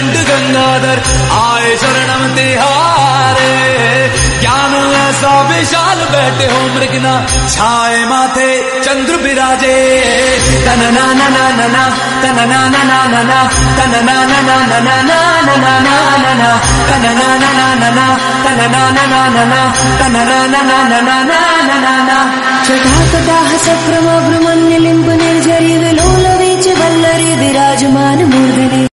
दंड गंगाधर आए शरणम तिहारे। ज्ञान ऐसा विशाल बैठे हो मृगना छाए माथे चंद्र विराजे। तन ना ना ना ना ना तन ना ना ना ना ना तन ना ना ना ना ना ना ना ना ना ना तन ना ना ना ना ना तन ना ना ना ना ना तन ना ना ना ना ना ना ना ना। जटाकटाह सक्रम ब्रह्मण्य लिम्ब निर्झरी विलोल वीच वल्लरी विराजमान मूर्धनि।